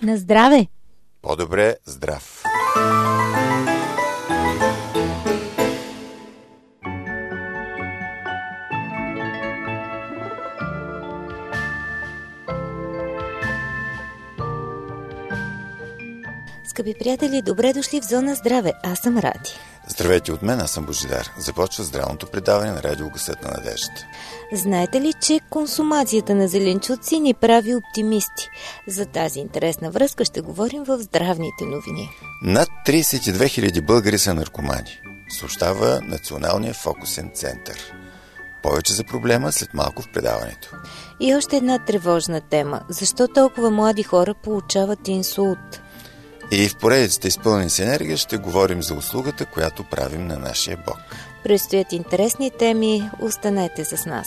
На здраве! По-добре здрав! Скъпи приятели, добре дошли в Зона Здраве. Аз съм Ради. Здравейте от мен, аз съм Божидар. Започва здравното предаване на Радио Гласът на надеждата. Знаете ли, че консумацията на зеленчуци ни прави оптимисти? За тази интересна връзка ще говорим в здравните новини. Над 32 000 българи са наркомани, съобщава Националния фокусен център. Повече за проблема след малко в предаването. И още една тревожна тема. Защо толкова млади хора получават инсулт? И в поредицата изпълнени с енергия ще говорим за услугата, която правим на нашия Бог. Предстоят интересни теми, останете с нас.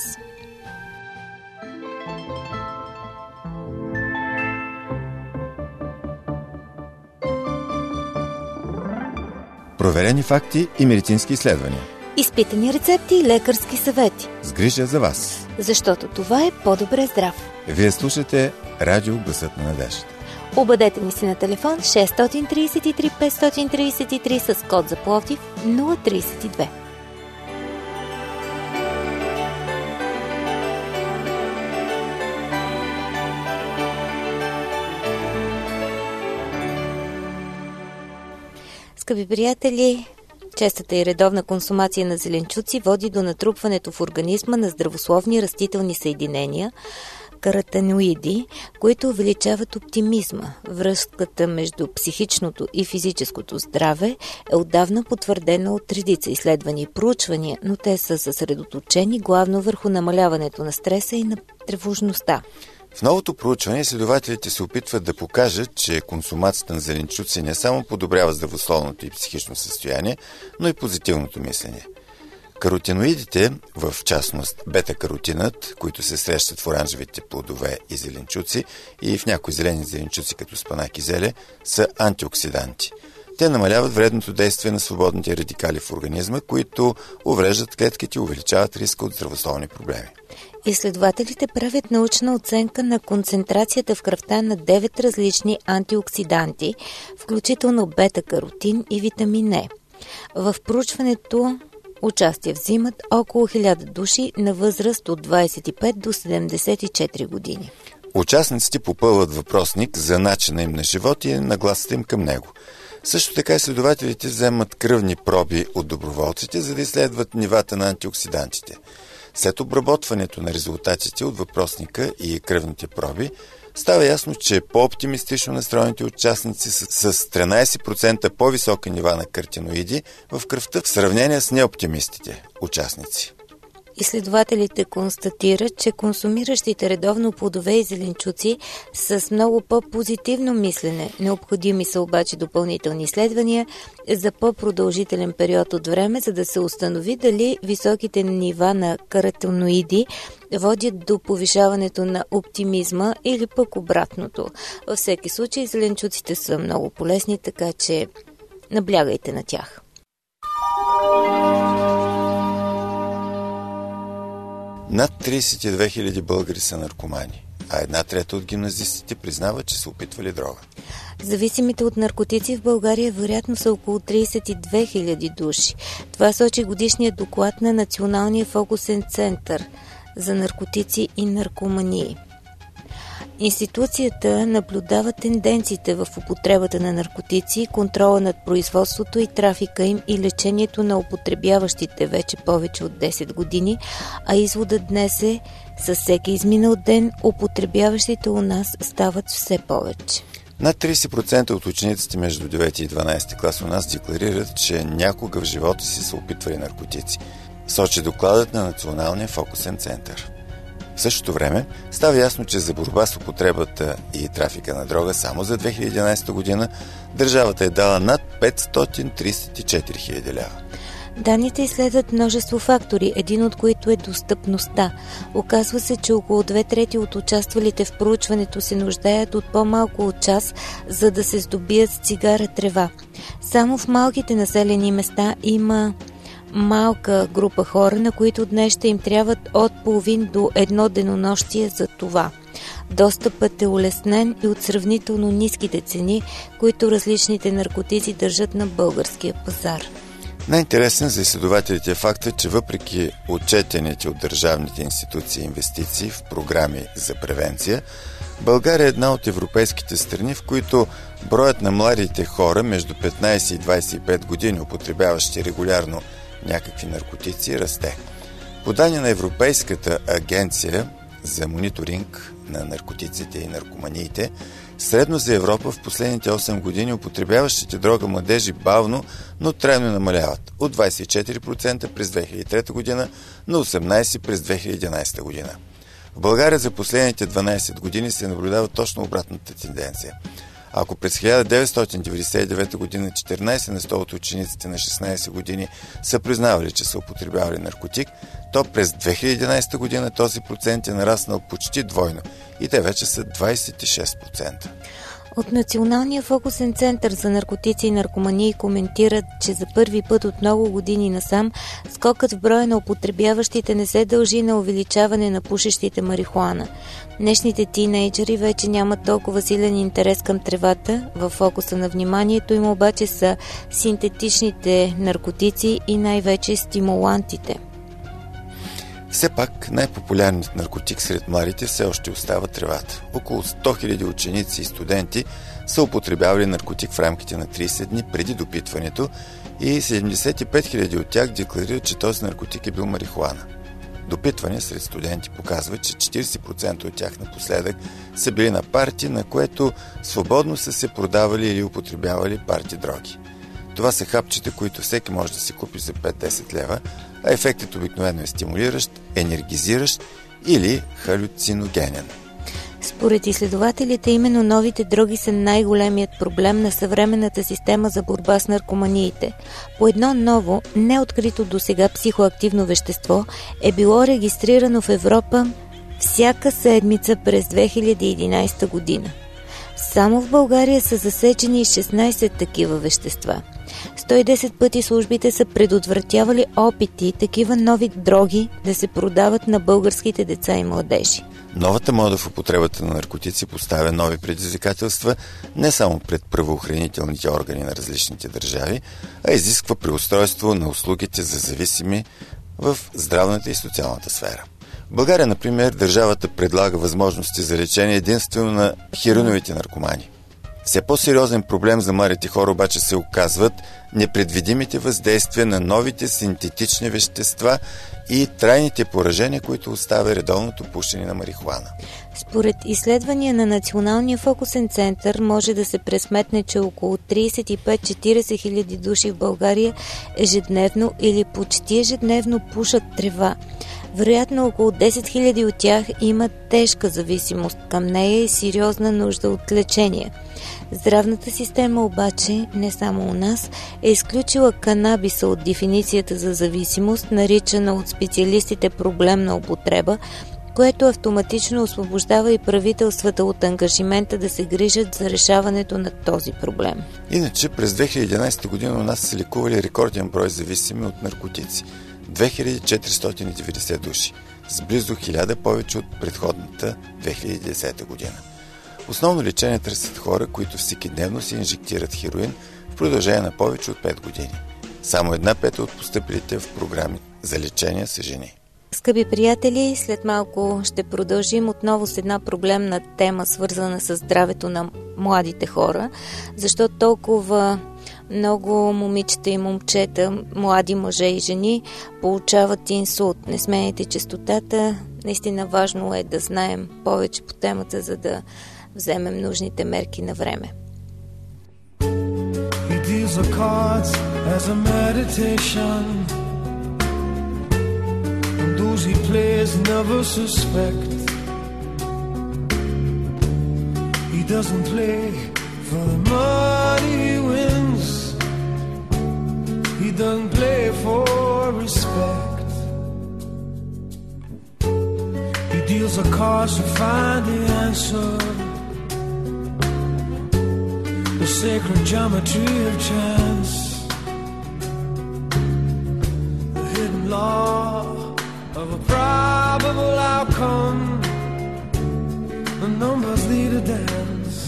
Проверени факти и медицински изследвания. Изпитани рецепти и лекарски съвети. С грижа за вас. Защото това е по-добре здрав. Вие слушате Радио Гласът на надеждата. Обадете ни се на телефон 633 533 с код за Пловдив 032. Скъпи приятели, честата и редовна консумация на зеленчуци води до натрупването в организма на здравословни растителни съединения, каротиноиди, които увеличават оптимизма. Връзката между психичното и физическото здраве е отдавна потвърдена от редица изследвания и проучвания, но те са съсредоточени главно върху намаляването на стреса и на тревожността. В новото проучване изследователите се опитват да покажат, че консумацията на зеленчуци не само подобрява здравословното и психично състояние, но и позитивното мислене. Каротиноидите, в частност бета-каротинът, които се срещат в оранжевите плодове и зеленчуци и в някои зелени зеленчуци като спанак и зеле, са антиоксиданти. Те намаляват вредното действие на свободните радикали в организма, които увреждат клетките и увеличават риска от здравословни проблеми. Изследователите правят научна оценка на концентрацията в кръвта на 9 различни антиоксиданти, включително бета-каротин и витамин Е. В проучването участие взимат около 1000 души на възраст от 25 до 74 години. Участниците попълват въпросник за начина им на живот и нагласата им към него. Също така изследователите вземат кръвни проби от доброволците, за да изследват нивата на антиоксидантите. След обработването на резултатите от въпросника и кръвните проби, става ясно, че по-оптимистично настроените участници с 13% по-високи нива на каротиноиди в кръвта в сравнение с неоптимистите участници. Изследователите констатират, че консумиращите редовно плодове и зеленчуци са с много по-позитивно мислене. Необходими са обаче допълнителни изследвания за по-продължителен период от време, за да се установи дали високите нива на каротиноиди водят до повишаването на оптимизма или пък обратното. Във всеки случай зеленчуците са много полезни, така че наблягайте на тях. Над 32 000 българи са наркомани, а 1/3 от гимназистите признават, че са опитвали дрога. Зависимите от наркотици в България вероятно са около 32 000 души. Това сочи годишният доклад на Националния фокусен център за наркотици и наркомании. Институцията наблюдава тенденциите в употребата на наркотици, контрола над производството и трафика им и лечението на употребяващите вече повече от 10 години, а изводът днес е, със всеки изминал ден, употребяващите у нас стават все повече. Над 30% от учениците между 9 и 12 клас у нас декларират, че някога в живота си са опитвали наркотици, сочи докладът на Националния фокусен център. В същото време става ясно, че за борба с употребата и трафика на дрога само за 2011 година държавата е дала над 534 000 лева. Данните изследват множество фактори, един от които е достъпността. Оказва се, че около 2/3 от участвалите в проучването се нуждаят от по-малко от час, за да се здобият с цигара трева. Само в малките населени места има малка група хора, на които днес ще им трябват от половин до едно денонощие за това. Достъпът е улеснен и от сравнително ниските цени, които различните наркотици държат на българския пазар. Най-интересен за изследователите е факта, че въпреки отчетените от държавните институции инвестиции в програми за превенция, България е една от европейските страни, в които броят на младите хора между 15 и 25 години, употребяващи регулярно някакви наркотици, расте. По данни на Европейската агенция за мониторинг на наркотиците и наркоманиите, средно за Европа в последните 8 години употребяващите дрога младежи бавно, но трайно намаляват. От 24% през 2003 година на 18% през 2011 година. В България за последните 12 години се наблюдава точно обратната тенденция. Ако през 1999 година 14 на 100 от учениците на 16 години са признавали, че са употребявали наркотик, то през 2011 година този процент е нараснал почти двойно и те вече са 26%. От Националния фокусен център за наркотици и наркомании коментират, че за първи път от много години насам скокът в броя на употребяващите не се дължи на увеличаване на пушещите марихуана. Днешните тинейджери вече нямат толкова силен интерес към тревата, в фокуса на вниманието им обаче са синтетичните наркотици и най-вече стимулантите. Все пак най-популярният наркотик сред младите все още остава тревата. Около 100 000 ученици и студенти са употребявали наркотик в рамките на 30 дни преди допитването и 75 000 от тях декларират, че този наркотик е бил марихуана. Допитване сред студенти показва, че 40% от тях напоследък са били на парти, на което свободно са се продавали или употребявали парти дроги. Това са хапчета, които всеки може да си купи за 5-10 лева, а ефектът обикновено е стимулиращ, енергизиращ или халюциногенен. Според изследователите, именно новите дроги са най-големият проблем на съвременната система за борба с наркоманиите. По едно ново, неоткрито досега психоактивно вещество е било регистрирано в Европа всяка седмица през 2011 година. Само в България са засечени 16 такива вещества. 110 пъти службите са предотвратявали опити такива нови дроги да се продават на българските деца и младежи. Новата мода в употребата на наркотици поставя нови предизвикателства не само пред правоохранителните органи на различните държави, а изисква преустройство на услугите за зависими в здравната и социалната сфера. В България, например, държавата предлага възможности за лечение единствено на хероиновите наркомани. Все по-сериозен проблем за младите хора обаче се оказват непредвидимите въздействия на новите синтетични вещества и трайните поражения, които оставя редовното пушене на марихуана. Според изследвания на Националния фокусен център може да се пресметне, че около 35-40 хиляди души в България ежедневно или почти ежедневно пушат трева. Вероятно около 10 000 от тях имат тежка зависимост към нея и сериозна нужда от лечение. Здравната система обаче, не само у нас, е изключила канабиса от дефиницията за зависимост, наричана от специалистите проблемна употреба, което автоматично освобождава и правителствата от ангажимента да се грижат за решаването на този проблем. Иначе през 2011 година у нас са лекували рекорден брой зависими от наркотици – 2490 души, с близо 1000 повече от предходната 2010 година. Основно лечение търсят хора, които всекидневно се инжектират хероин в продължение на повече от 5 години. Само 1/5 от постъпилите в програми за лечение са жени. Скъпи приятели, след малко ще продължим отново с една проблемна тема, свързана с здравето на младите хора, защото толкова много момичета и момчета, млади мъже и жени получават инсулт. Не сменяйте честотата. Наистина важно е да знаем повече по темата, за да вземем нужните мерки на време. For the money he wins, he doesn't play for respect. He deals the cards to find the answer, the sacred geometry of chance. law of a probable outcome. The numbers lead a dance.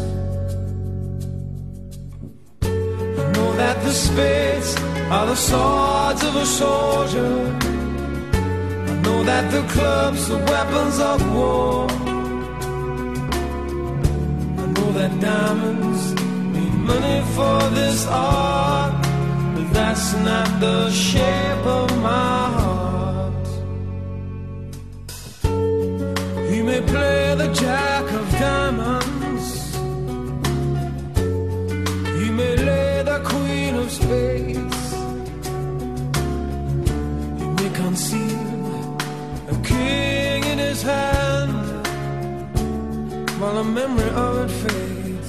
I know that the spades are the swords of a soldier. I know that the clubs are weapons of war. I know that diamonds need money for this art, but that's not the shape of my heart. You may play the jack of diamonds, you may lay the queen of spades, you may conceal a king in his hand while the memory of it fades.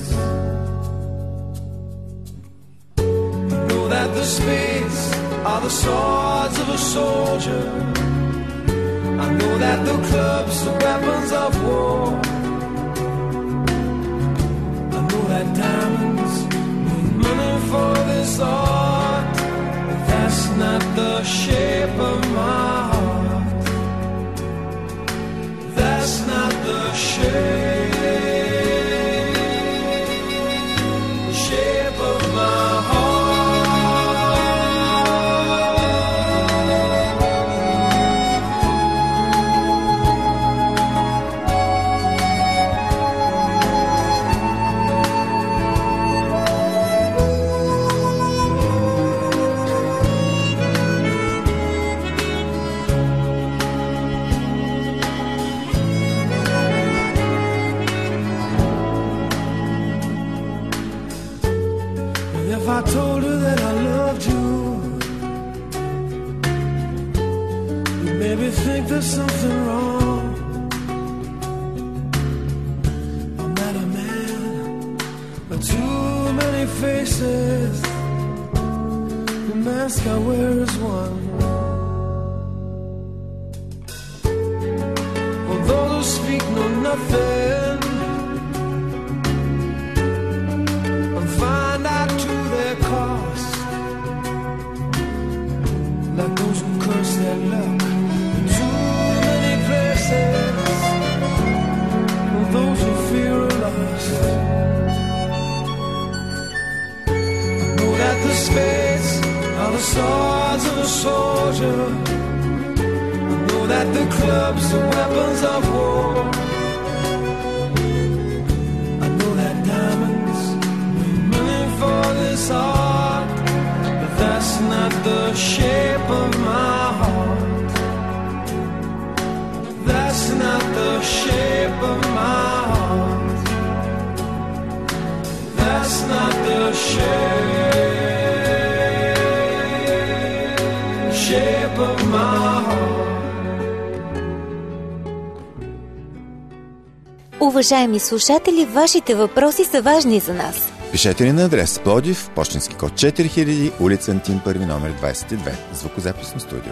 You know that the spades are the swords of a soldier. I know that the clubs are weapons of war. I know that diamonds need money for this art, but that's not the shape of my heart. That's not the shape of my heart. If I told her that I loved you, you'd maybe think there's something wrong. I'm not a man with too many faces. The mask I wear is one. For those who speak know nothing and find out to their cost, like those who curse their luck in too many places, or those who fear are lost. I know that the spades are the swords of a soldier. I know that the clubs are weapons of war. I know that diamonds need money for this art, but that's not the shape of my heart. That's not the shape of my heart. That's not the shape of my heart. Уважаеми слушатели, вашите въпроси са важни за нас. Пишете ни на адрес Пловдив, пощенски код 4000, улица Антим Първи, номер 22, звукозаписно студио.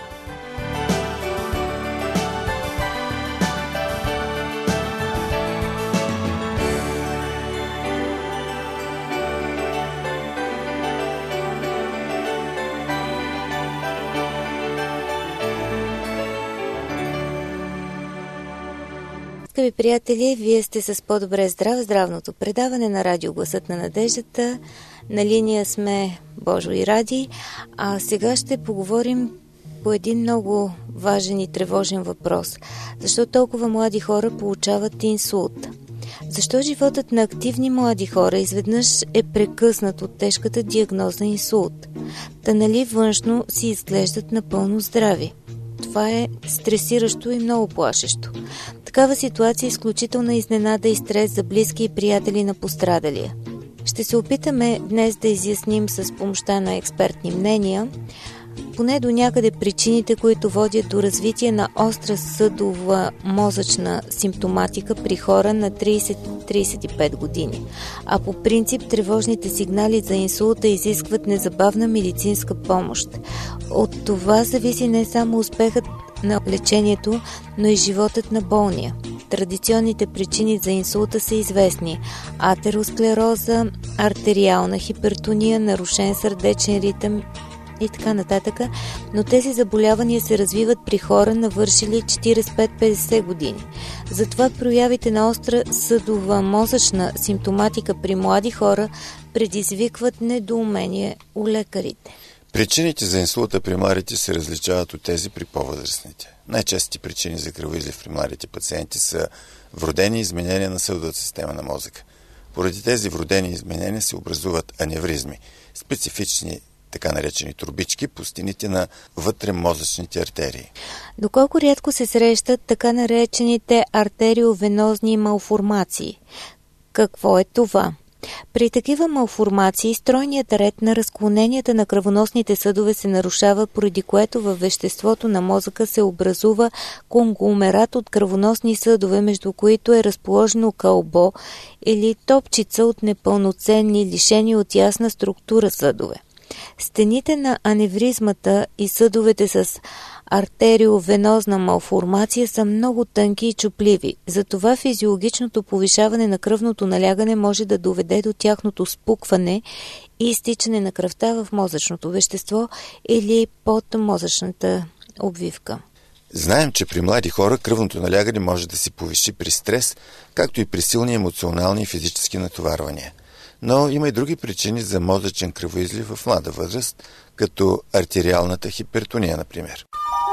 Скъпи приятели, вие сте с По-добре здрав, здравното предаване на радио Гласът на надеждата. На линия сме Божо и Ради, а сега ще поговорим по един много важен и тревожен въпрос. Защо толкова млади хора получават инсулт? Защо животът на активни млади хора изведнъж е прекъснат от тежката диагноза инсулт? Та нали външно си изглеждат напълно здрави? Това е стресиращо и много плашещо. Такава ситуация е изключителна изненада и стрес за близки и приятели на пострадалия. Ще се опитаме днес да изясним с помощта на експертни мнения поне до някъде причините, които водят до развитие на остра съдова мозъчна симптоматика при хора на 30-35 години. А по принцип тревожните сигнали за инсулта изискват незабавна медицинска помощ. От това зависи не само успехът на лечението, но и животът на болния. Традиционните причини за инсулта са известни: атеросклероза, артериална хипертония, нарушен сърдечен ритъм и така нататък, но тези заболявания се развиват при хора, навършили 45-50 години. Затова проявите на остра съдова мозъчна симптоматика при млади хора предизвикват недоумение у лекарите. Причините за инсулта при младите се различават от тези при по-възрастните. Най-честите причини за кръвоизлив при младите пациенти са вродени изменения на съдовата система на мозъка. Поради тези вродени изменения се образуват аневризми, специфични така наречени турбички по стените на вътремозъчните артерии. Доколко рядко се срещат така наречените артериовенозни малформации? Какво е това? При такива малформации стройният ред на разклоненията на кръвоносните съдове се нарушава, поради което във веществото на мозъка се образува конгломерат от кръвоносни съдове, между които е разположено кълбо или топчица от непълноценни, лишени от ясна структура съдове. Стените на аневризмата и съдовете с артериовенозна малформация са много тънки и чупливи. Затова физиологичното повишаване на кръвното налягане може да доведе до тяхното спукване и изтичане на кръвта в мозъчното вещество или под мозъчната обвивка. Знаем, че при млади хора кръвното налягане може да се повиши при стрес, както и при силни емоционални и физически натоварвания. Но има и други причини за мозъчен кръвоизлив в млада възраст, като артериалната хипертония, например.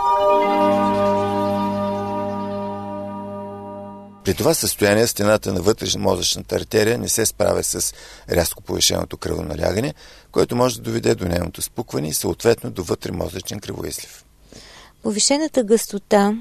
При това състояние стената на вътрешно-мозъчната артерия не се справя с рязко повишеното кръвоналягане, което може да доведе до нейното спукване и съответно до вътремозъчен кръвоизлив. Повишената гъстота,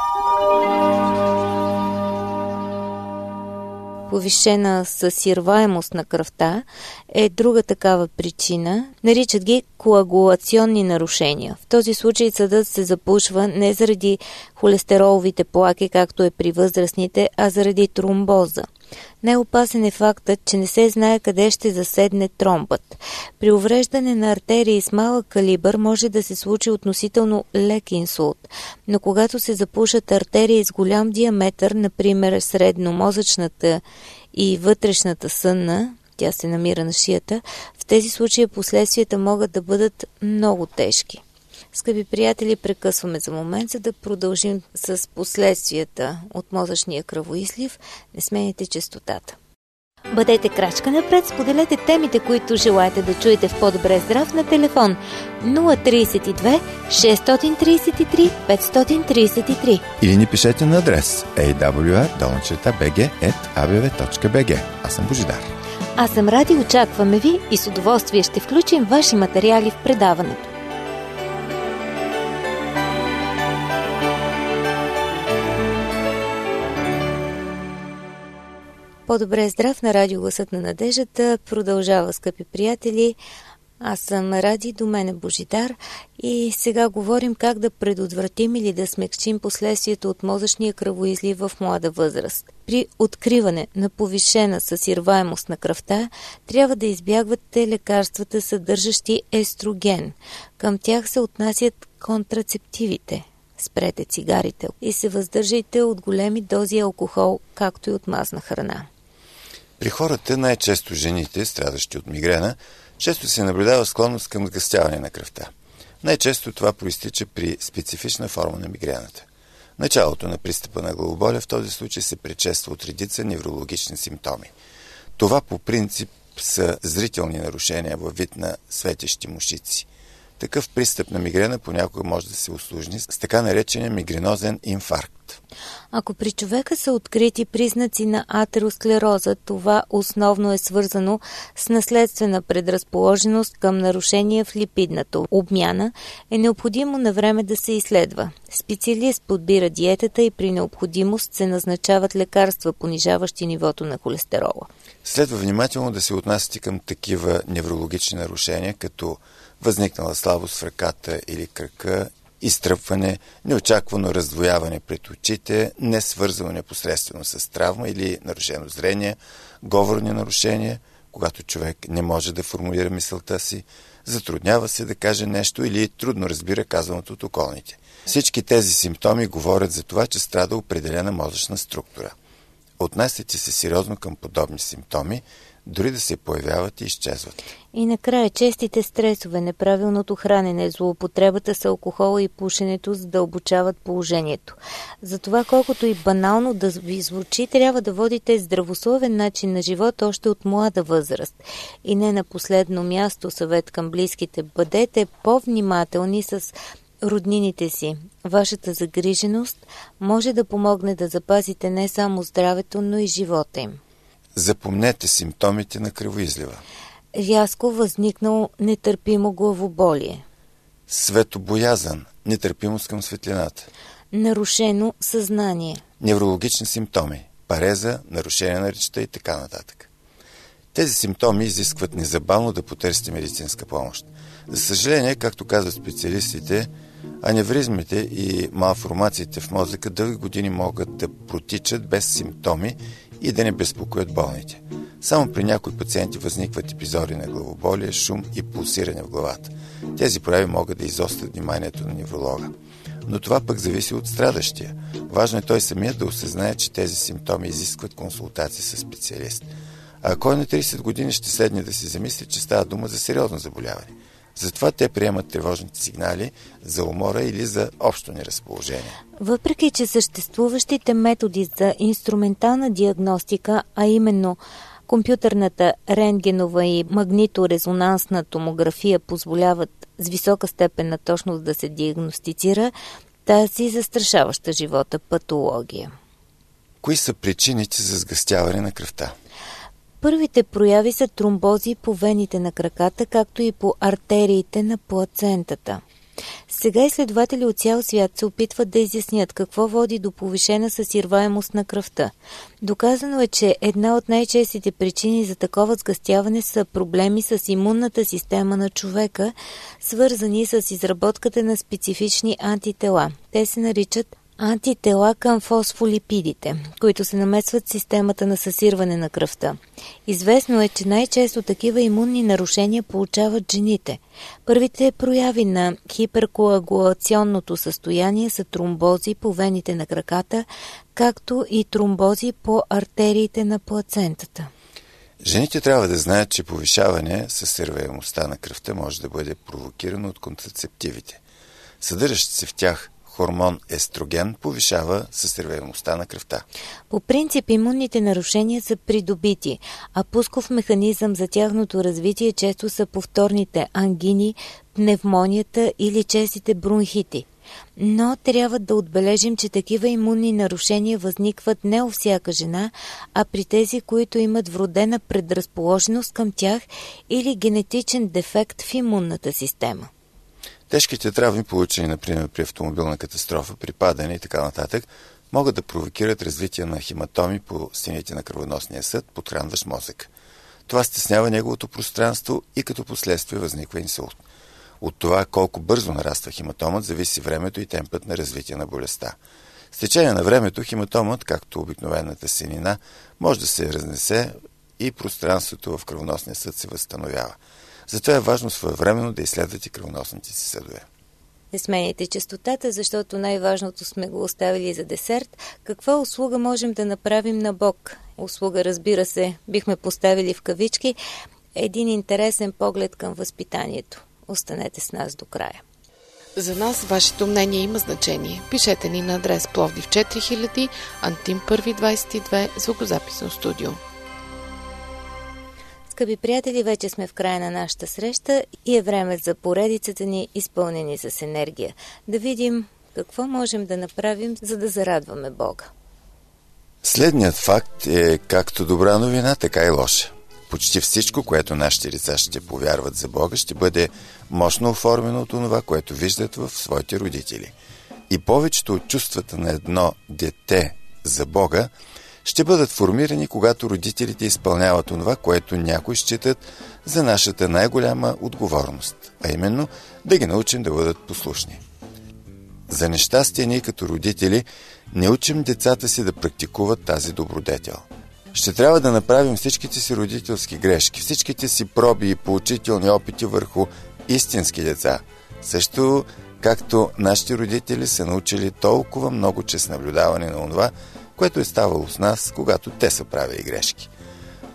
повишена съсирваемост на кръвта е друга такава причина. Наричат ги коагулационни нарушения. В този случай съдът се запушва не заради холестероловите плаки, както е при възрастните, а заради тромбоза. Най-опасен е фактът, че не се знае къде ще заседне тромбът. При увреждане на артерии с малък калибър може да се случи относително лек инсулт, но когато се запушат артерии с голям диаметър, например средномозъчната и вътрешната сънна, тя се намира на шията, в тези случаи последствията могат да бъдат много тежки. Скъпи приятели, прекъсваме за момент, за да продължим с последствията от мозъчния кръвоизлив. Не сменяйте честотата. Бъдете крачка напред, споделете темите, които желаете да чуете в По-добре здрав на телефон 032 633 533. Или ни пишете на адрес awr@abv.bg. Аз съм Божидар. Аз съм Ради, очакваме ви и с удоволствие ще включим ваши материали в предаването. По-добре здрав на радио Гласът на надеждата. Продължава, скъпи приятели. Аз съм Ради, до мен е Божидар и сега говорим как да предотвратим или да смекчим последствието от мозъчния кръвоизлив в млада възраст. При откриване на повишена съсирваемост на кръвта трябва да избягвате лекарствата, съдържащи естроген. Към тях се отнасят контрацептивите. Спрете цигарите и се въздържайте от големи дози алкохол, както и от мазна храна. При хората, най-често жените, страдащи от мигрена, често се наблюдава склонност към сгъстяване на кръвта. Най-често това проистича при специфична форма на мигрената. Началото на пристъпа на главоболие в този случай се предшества от редица неврологични симптоми. Това по принцип са зрителни нарушения във вид на светещи мушици. Такъв пристъп на мигрена понякога може да се усложни с така наречения мигренозен инфаркт. Ако при човека са открити признаци на атеросклероза, това основно е свързано с наследствена предразположеност към нарушения в липидната обмяна, е необходимо на време да се изследва. Специалист подбира диетата и при необходимост се назначават лекарства, понижаващи нивото на холестерола. Следва внимателно да се отнасяте към такива неврологични нарушения, като възникнала слабост в ръката или крака, изтръпване, неочаквано раздвояване пред очите, не свързано непосредствено с травма или нарушено зрение, говорни нарушения, когато човек не може да формулира мисълта си, затруднява се да каже нещо или трудно разбира казаното от околните. Всички тези симптоми говорят за това, че страда определена мозъчна структура. Отнасяйте се сериозно към подобни симптоми, дори да се появяват и изчезват. И накрая честите стресове, неправилното хранене, злоупотребата с алкохола и пушенето задълбочават положението. Затова колкото и банално да ви звучи, трябва да водите здравословен начин на живот още от млада възраст. И не на последно място съвет към близките, бъдете по-внимателни с роднините си. Вашата загриженост може да помогне да запазите не само здравето, но и живота им. Запомнете симптомите на кръвоизлива. Рязко възникнало нетърпимо главоболие. Светобоязън, нетърпимост към светлината. Нарушено съзнание. Неврологични симптоми, пареза, нарушение на речта и така нататък. Тези симптоми изискват незабавно да потърсите медицинска помощ. За съжаление, както казват специалистите, аневризмите и малформациите в мозъка дълги години могат да протичат без симптоми и да не безпокоят болните. Само при някои пациенти възникват епизоди на главоболие, шум и пулсиране в главата. Тези прояви могат да изострят вниманието на невролога. Но това пък зависи от страдащия. Важно е той самият да осъзнае, че тези симптоми изискват консултации с специалист. А ако е на 30 години, ще седне да си замисли, че става дума за сериозно заболяване. Затова те приемат тревожните сигнали за умора или за общо неразположение. Въпреки че съществуващите методи за инструментална диагностика, а именно компютърната рентгенова и магниторезонансна томография позволяват с висока степен на точност да се диагностицира тази застрашаваща живота патология. Кои са причините за сгъстяване на кръвта? Първите прояви са тромбози по вените на краката, както и по артериите на плацентата. Сега изследователи от цял свят се опитват да изяснят какво води до повишена съсирваемост на кръвта. Доказано е, че една от най-честите причини за такова сгъстяване са проблеми с имунната система на човека, свързани с изработката на специфични антитела. Те се наричат антитела към фосфолипидите, които се намесват в системата на съсирване на кръвта. Известно е, че най-често такива имунни нарушения получават жените. Първите прояви на хиперкоагулационното състояние са тромбози по вените на краката, както и тромбози по артериите на плацентата. Жените трябва да знаят, че повишаване съсирваемостта на кръвта може да бъде провокирано от контрацептивите. Съдържащ се в тях хормон естроген повишава съсирваемостта на кръвта. По принцип имунните нарушения са придобити, а пусков механизъм за тяхното развитие често са повторните ангини, пневмонията или честите бронхити. Но трябва да отбележим, че такива имунни нарушения възникват не у всяка жена, а при тези, които имат вродена предразположеност към тях или генетичен дефект в имунната система. Тежките травми, получени, например, при автомобилна катастрофа, при падане и така нататък, могат да провокират развитие на хематоми по стените на кръвоносния съд, подхранващ мозък. Това стеснява неговото пространство и като последствие възниква инсулт. От това колко бързо нараства хематомът, зависи времето и темпът на развитие на болестта. С течение на времето хематомът, както обикновената синина, може да се разнесе и пространството в кръвоносния съд се възстановява. Затова е важно своевременно да изследвате кръвоносните си съдове. Не сменяйте честотата, защото най-важното сме го оставили за десерт. Каква услуга можем да направим на Бог? Услуга, разбира се, бихме поставили в кавички. Един интересен поглед към възпитанието. Останете с нас до края. За нас вашето мнение има значение. Пишете ни на адрес Пловдив 4000, Антим 1 22, звукозаписно студио. Скъпи приятели, вече сме в края на нашата среща и е време за поредицата ни, изпълнени с енергия. Да видим какво можем да направим, за да зарадваме Бога. Следният факт е както добра новина, така и лоша. Почти всичко, което нашите деца ще повярват за Бога, ще бъде мощно оформено от това, което виждат в своите родители. И повечето от чувствата на едно дете за Бога ще бъдат формирани, когато родителите изпълняват това, което някои считат за нашата най-голяма отговорност, а именно да ги научим да бъдат послушни. За нещастие ние като родители не учим децата си да практикуват тази добродетел. Ще трябва да направим всичките си родителски грешки, всичките си проби и поучителни опити върху истински деца, също както нашите родители са научили толкова много чрез наблюдаване на това, което е ставало с нас, когато те са правили грешки.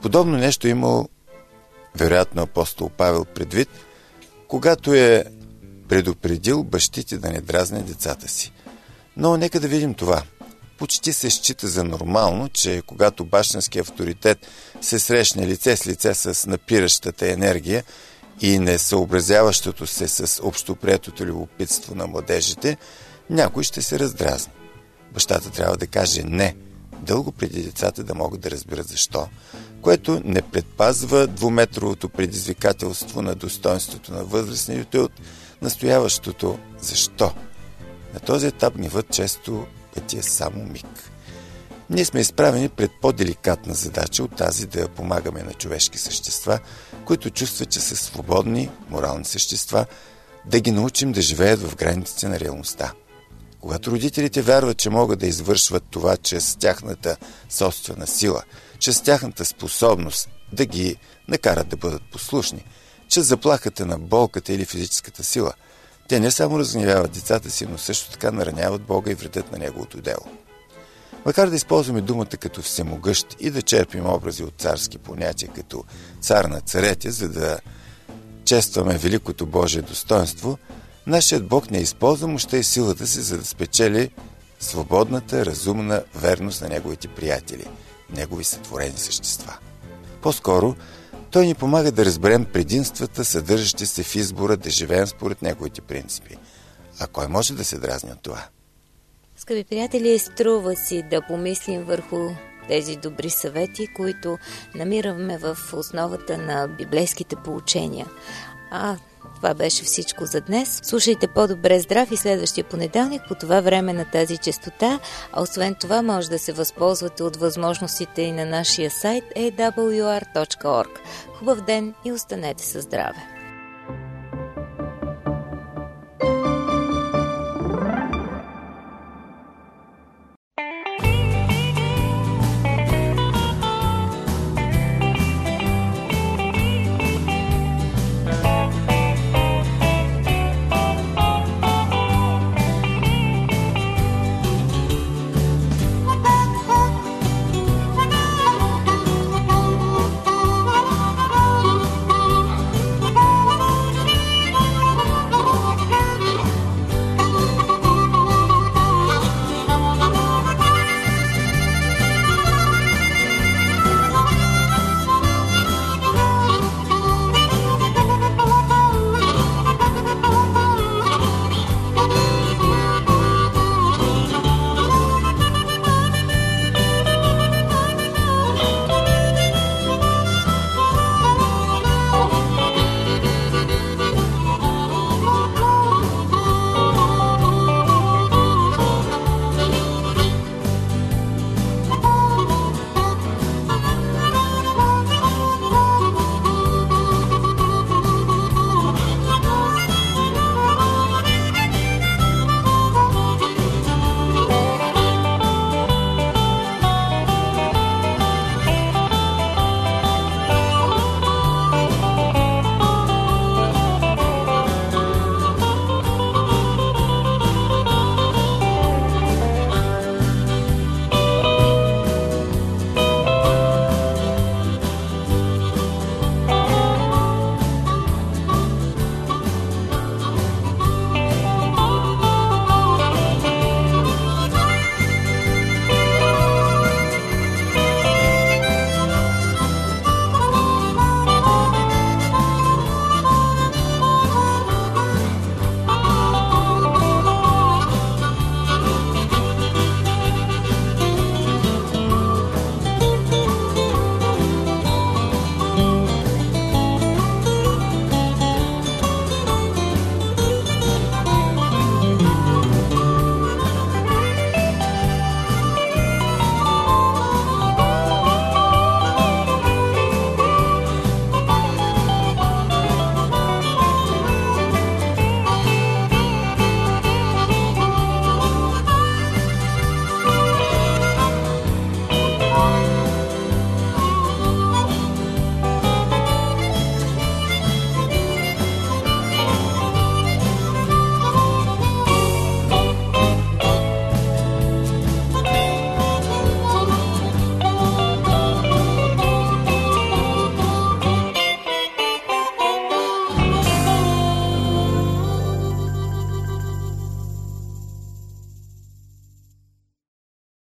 Подобно нещо имал вероятно апостол Павел предвид, когато е предупредил бащите да не дразнят децата си. Но нека да видим това. Почти се счита за нормално, че когато бащински авторитет се срещне лице с лице с напиращата енергия и несъобразяващото се с общоприетото любопитство на младежите, някой ще се раздразни. Бащата трябва да каже не, дълго преди децата да могат да разберат защо, което не предпазва двуметровото предизвикателство на достоинството на възрастните от настояващото защо. На този етап гневът често пъти е само миг. Ние сме изправени пред по-деликатна задача от тази да помагаме на човешки същества, които чувстват, че са свободни, морални същества, да ги научим да живеят в границите на реалността. Когато родителите вярват, че могат да извършват това чрез тяхната собствена сила, чрез тяхната способност да ги накарат да бъдат послушни, чрез заплахата на болката или физическата сила, те не само разгневяват децата си, но също така нараняват Бога и вредят на Неговото дело. Макар да използваме думата като всемогъщ и да черпим образи от царски понятия като цар на царете, за да честваме великото Божие достоинство, нашият Бог не използва мощта и силата си, за да спечели свободната, разумна верност на Неговите приятели, Негови сътворени същества. По-скоро, Той ни помага да разберем предимствата, съдържащи се в избора да живеем според Неговите принципи. А кой може да се дразни от това? Скъпи приятели, струва си да помислим върху тези добри съвети, които намираме в основата на библейските поучения. Това беше всичко за днес. Слушайте по-добре здрав и следващия понеделник по това време на тази честота, а освен това може да се възползвате от възможностите и на нашия сайт awr.org. Хубав ден и останете със здраве!